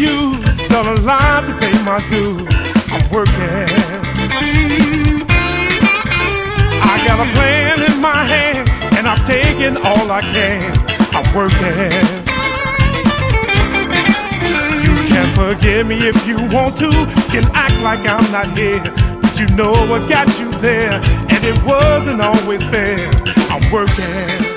used, done a lot to pay my dues. I'm working. I got a plan in my hand, and I'm taking all I can. I'm working. You can forgive me if you want to, can act like I'm not here, but you know what got you there, and it wasn't always fair. I'm working.